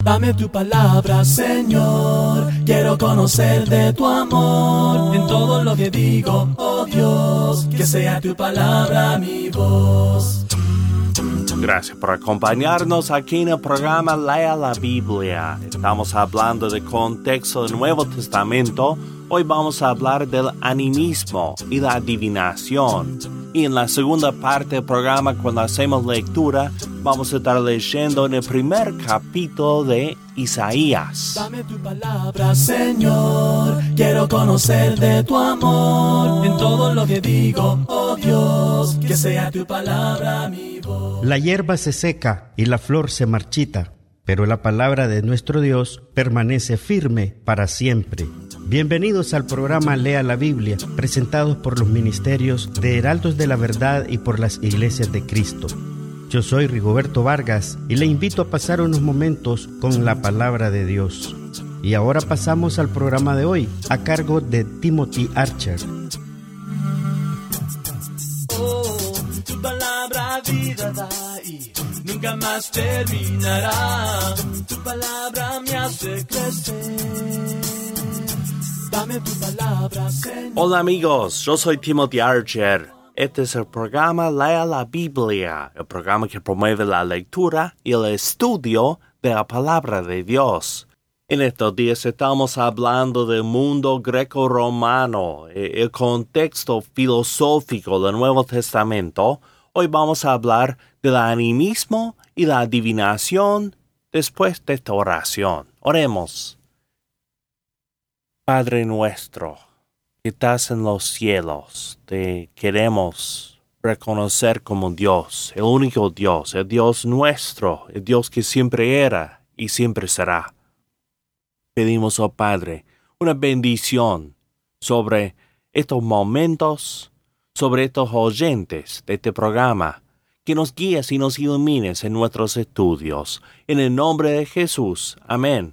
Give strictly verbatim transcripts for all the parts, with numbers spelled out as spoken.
Dame tu palabra, Señor. Quiero conocer de tu amor en todo lo que digo, oh Dios. Que sea tu palabra mi voz. Gracias por acompañarnos aquí en el programa Lea la Biblia. Estamos hablando del contexto del Nuevo Testamento. Hoy vamos a hablar del animismo y la adivinación. Y en la segunda parte del programa, cuando hacemos lectura, vamos a estar leyendo en el primer capítulo de Isaías. Dame tu palabra, Señor. Quiero conocer de tu amor en todo lo que digo, oh Dios. Que sea tu palabra mi voz. La hierba se seca y la flor se marchita, pero la palabra de nuestro Dios permanece firme para siempre. Bienvenidos al programa Lea la Biblia, presentados por los ministerios de Heraldos de la Verdad y por las Iglesias de Cristo. Yo soy Rigoberto Vargas y le invito a pasar unos momentos con la palabra de Dios. Y ahora pasamos al programa de hoy, a cargo de Timothy Archer. Oh, tu palabra vida da y nunca más terminará. Tu palabra me hace crecer. Dame tu palabra, Señor. Hola amigos, yo soy Timothy Archer. Este es el programa Lea la Biblia, el programa que promueve la lectura y el estudio de la palabra de Dios. En estos días estamos hablando del mundo greco-romano, el contexto filosófico del Nuevo Testamento. Hoy vamos a hablar del animismo y la adivinación después de esta oración. Oremos. Padre nuestro, que estás en los cielos, te queremos reconocer como Dios, el único Dios, el Dios nuestro, el Dios que siempre era y siempre será. Pedimos, oh Padre, una bendición sobre estos momentos, sobre estos oyentes de este programa, que nos guíes y nos ilumines en nuestros estudios. En el nombre de Jesús. Amén.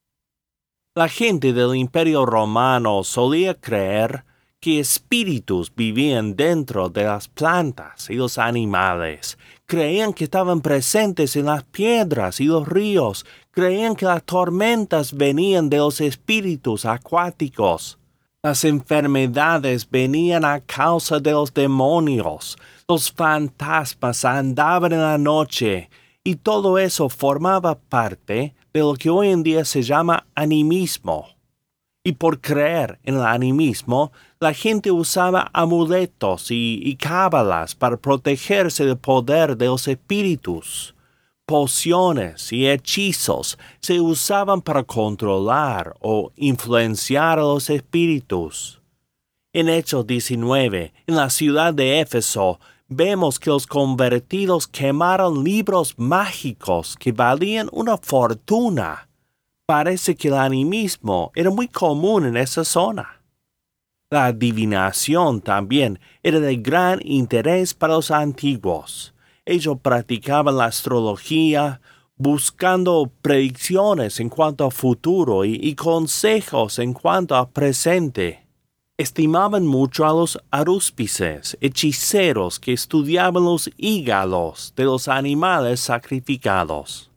La gente del Imperio Romano solía creer que espíritus vivían dentro de las plantas y los animales. Creían que estaban presentes en las piedras y los ríos. Creían que las tormentas venían de los espíritus acuáticos. Las enfermedades venían a causa de los demonios. Los fantasmas andaban en la noche. Y todo eso formaba parte de lo que hoy en día se llama animismo. Y por creer en el animismo, la gente usaba amuletos y, y cábalas para protegerse del poder de los espíritus. Pociones y hechizos se usaban para controlar o influenciar a los espíritus. En Hechos diecinueve, en la ciudad de Éfeso, vemos que los convertidos quemaron libros mágicos que valían una fortuna. Parece que el animismo era muy común en esa zona. La adivinación también era de gran interés para los antiguos. Ellos practicaban la astrología, buscando predicciones en cuanto al futuro y, y consejos en cuanto al presente. Estimaban mucho a los arúspices, hechiceros que estudiaban los hígados de los animales sacrificados.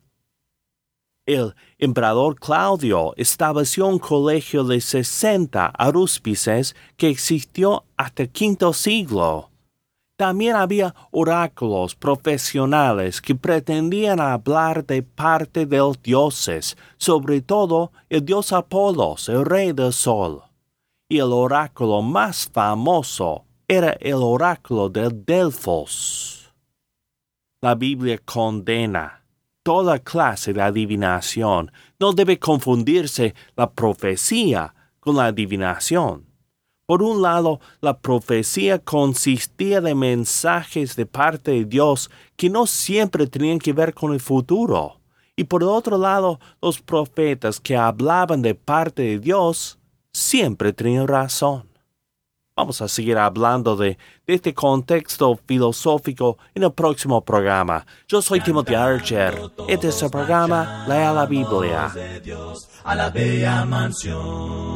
El emperador Claudio estableció un colegio de sesenta arúspices que existió hasta el quinto siglo. También había oráculos profesionales que pretendían hablar de parte de los dioses, sobre todo el dios Apolos, el rey del sol. Y el oráculo más famoso era el oráculo de Delfos. La Biblia condena toda clase de adivinación. No debe confundirse la profecía con la adivinación. Por un lado, la profecía consistía de mensajes de parte de Dios que no siempre tenían que ver con el futuro. Y por otro lado, los profetas que hablaban de parte de Dios siempre tenían razón. Vamos a seguir hablando de, de este contexto filosófico en el próximo programa. Yo soy Timothy Archer. Este es el programa Lea la Biblia. A la bella mansión.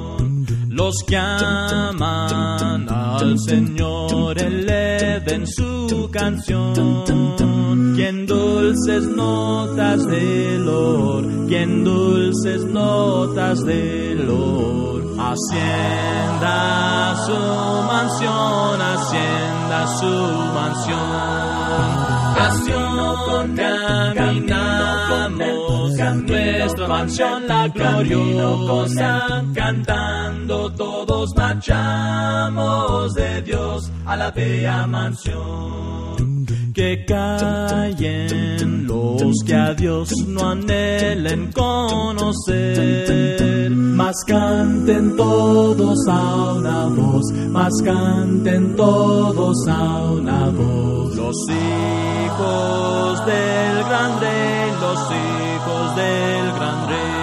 Los que aman al Señor eleven su canción, y en dulces notas de lor, y en dulces notas de lor. Hacienda su mansión, hacienda su mansión. Nación caminamos, nuestra mansión la gloriosa, cantando todos marchamos de Dios a la bella mansión. Que callen los que a Dios no anhelen conocer, mas canten todos a una voz, mas canten todos a una voz. Los hijos del gran rey, los hijos del gran rey.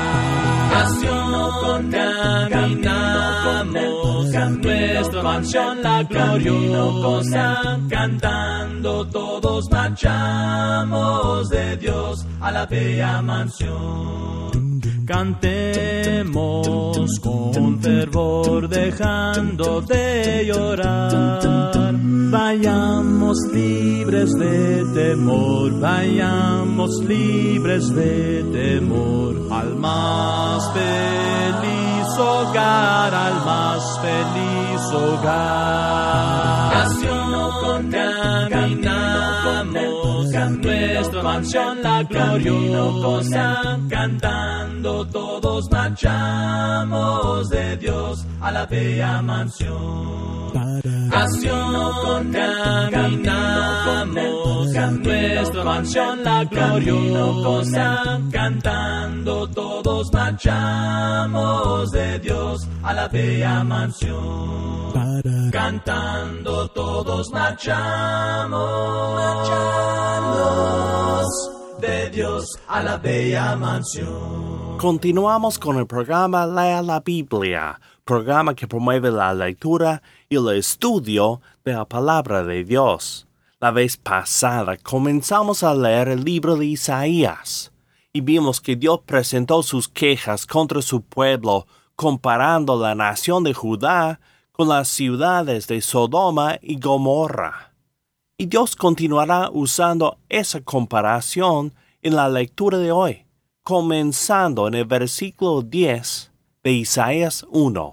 Nación caminamos, nuestra mansión la gloriosa, cantando todos marchamos de Dios a la bella mansión. Cantemos con fervor, dejando de llorar. Vayamos libres de temor, vayamos libres de temor. Al más feliz hogar, al más feliz hogar. Nación caminamos, nuestra mansión la gloriosa, cantando todos marchamos de Dios a la bella mansión. Nación caminamos, nuestra mansión la gloriosa, cantando todos marchamos de Dios a la bella mansión. Cantando todos marchamos, marchamos de Dios a la bella mansión. Continuamos con el programa Lea la Biblia, programa que promueve la lectura y el estudio de la palabra de Dios. La vez pasada comenzamos a leer el libro de Isaías y vimos que Dios presentó sus quejas contra su pueblo comparando la nación de Judá con las ciudades de Sodoma y Gomorra. Y Dios continuará usando esa comparación en la lectura de hoy, comenzando en el versículo diez de Isaías uno.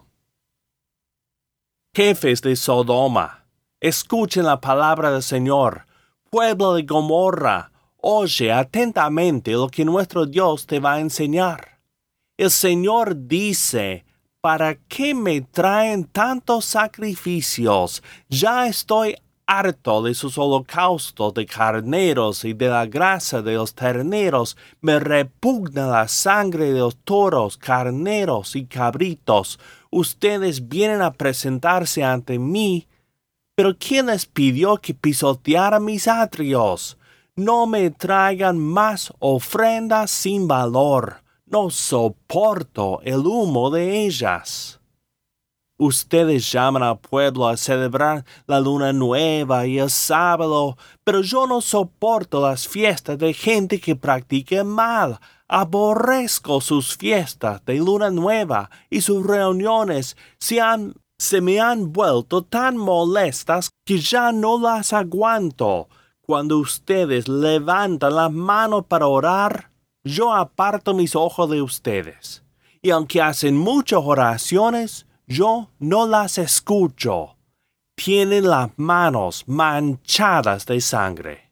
Jefes de Sodoma, escuchen la palabra del Señor. Pueblo de Gomorra, oye atentamente lo que nuestro Dios te va a enseñar. El Señor dice: ¿para qué me traen tantos sacrificios? Ya estoy harto de sus holocaustos de carneros y de la grasa de los terneros. Me repugna la sangre de los toros, carneros y cabritos. Ustedes vienen a presentarse ante mí, pero ¿quién les pidió que pisoteara mis atrios? No me traigan más ofrendas sin valor. No soporto el humo de ellas. Ustedes llaman al pueblo a celebrar la luna nueva y el sábado, pero yo no soporto las fiestas de gente que practique mal. Aborrezco sus fiestas de luna nueva y sus reuniones se, han, se me han vuelto tan molestas que ya no las aguanto. Cuando ustedes levantan las manos para orar, yo aparto mis ojos de ustedes. Y aunque hacen muchas oraciones, yo no las escucho. Tienen las manos manchadas de sangre.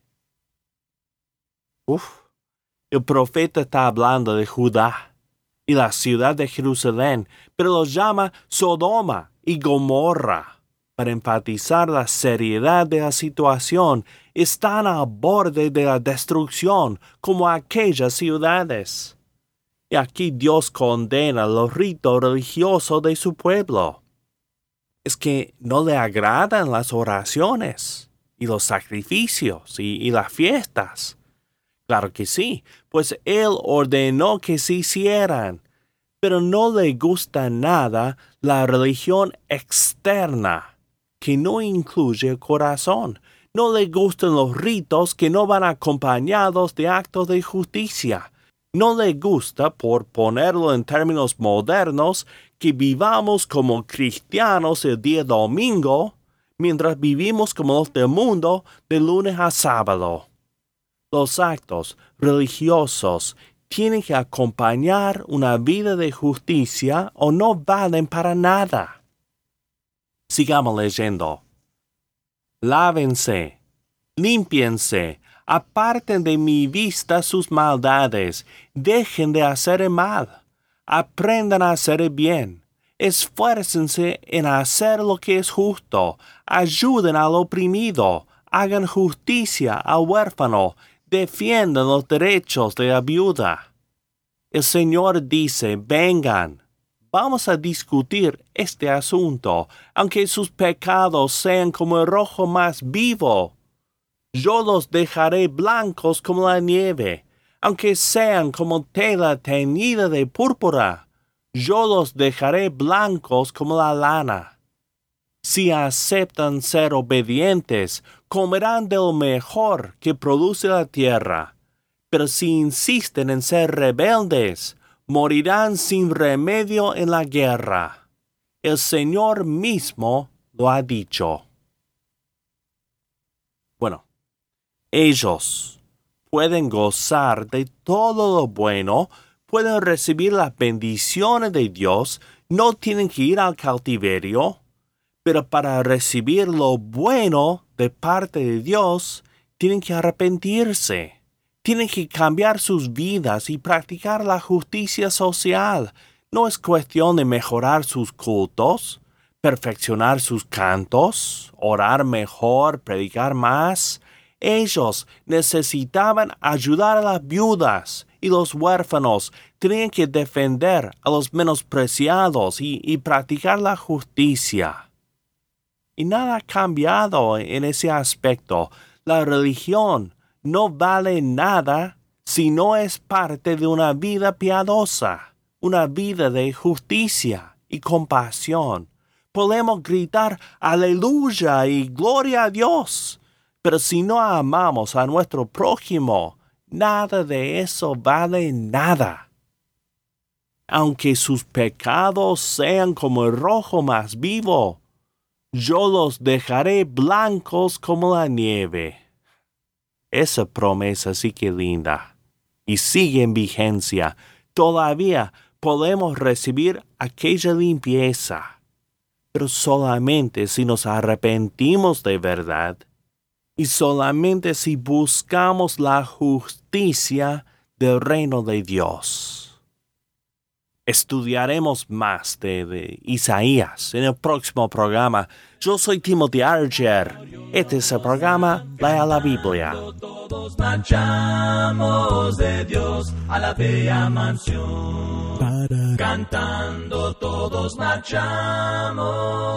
Uf. El profeta está hablando de Judá y la ciudad de Jerusalén, pero los llama Sodoma y Gomorra. Para enfatizar la seriedad de la situación, están al borde de la destrucción como aquellas ciudades. Y aquí Dios condena los ritos religiosos de su pueblo. Es que no le agradan las oraciones y los sacrificios y, y las fiestas. Claro que sí, pues Él ordenó que se hicieran, pero no le gusta nada la religión externa, que no incluye el corazón. No le gustan los ritos que no van acompañados de actos de justicia. No le gusta, por ponerlo en términos modernos, que vivamos como cristianos el día domingo, mientras vivimos como los del mundo de lunes a sábado. Los actos religiosos tienen que acompañar una vida de justicia o no valen para nada. Sigamos leyendo. Lávense, límpiense, aparten de mi vista sus maldades, dejen de hacer el mal, aprendan a hacer el bien, esfuércense en hacer lo que es justo, ayuden al oprimido, hagan justicia al huérfano, defiendan los derechos de la viuda. El Señor dice, vengan, vamos a discutir este asunto, aunque sus pecados sean como el rojo más vivo. Yo los dejaré blancos como la nieve, aunque sean como tela teñida de púrpura. Yo los dejaré blancos como la lana. Si aceptan ser obedientes, comerán de lo mejor que produce la tierra. Pero si insisten en ser rebeldes, morirán sin remedio en la guerra. El Señor mismo lo ha dicho. Bueno, ellos pueden gozar de todo lo bueno, pueden recibir las bendiciones de Dios, no tienen que ir al cautiverio, pero para recibir lo bueno de parte de Dios, tienen que arrepentirse. Tienen que cambiar sus vidas y practicar la justicia social. No es cuestión de mejorar sus cultos, perfeccionar sus cantos, orar mejor, predicar más. Ellos necesitaban ayudar a las viudas y los huérfanos. Tenían que defender a los menospreciados y, y practicar la justicia. Y nada ha cambiado en ese aspecto. La religión no vale nada si no es parte de una vida piadosa, una vida de justicia y compasión. Podemos gritar aleluya y gloria a Dios, pero si no amamos a nuestro prójimo, nada de eso vale nada. Aunque sus pecados sean como el rojo más vivo, yo los dejaré blancos como la nieve. Esa promesa sí que linda y sigue en vigencia. Todavía podemos recibir aquella limpieza, pero solamente si nos arrepentimos de verdad y solamente si buscamos la justicia del reino de Dios. Estudiaremos más de, de Isaías en el próximo programa. Yo soy Timothy Archer. Este es el programa Lea la Biblia. Todos marchamos de Dios a la bella mansión. Cantando todos marchamos,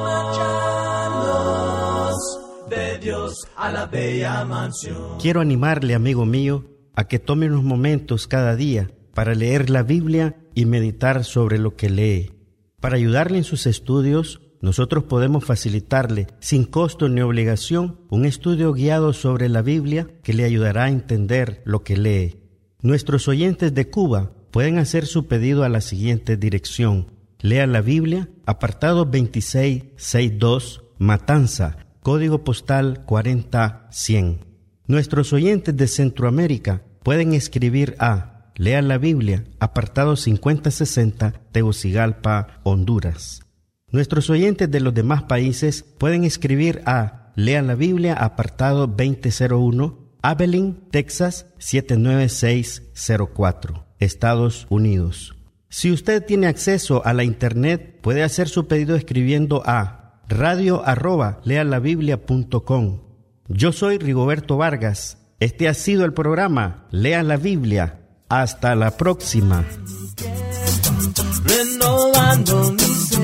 marchamos de Dios a la bella mansión. Quiero animarle, amigo mío, a que tome unos momentos cada día para leer la Biblia y meditar sobre lo que lee. Para ayudarle en sus estudios, nosotros podemos facilitarle, sin costo ni obligación, un estudio guiado sobre la Biblia que le ayudará a entender lo que lee. Nuestros oyentes de Cuba pueden hacer su pedido a la siguiente dirección. Lea la Biblia, apartado veintiséis sesenta y dos, Matanza, código postal cuarenta cien. Nuestros oyentes de Centroamérica pueden escribir a Lea la Biblia, apartado cincuenta sesenta, Tegucigalpa, Honduras. Nuestros oyentes de los demás países pueden escribir a Lea la Biblia, apartado veinte cero uno, Abilene, Texas, siete nueve seis cero cuatro, Estados Unidos. Si usted tiene acceso a la internet, puede hacer su pedido escribiendo a radio arroba lealabiblia punto com. Yo soy Rigoberto Vargas. Este ha sido el programa Lea la Biblia. Hasta la próxima. Renovando mi ser.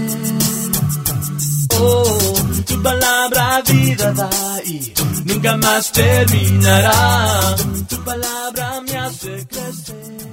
Oh, tu palabra vida da y nunca más terminará. Tu palabra me hace crecer.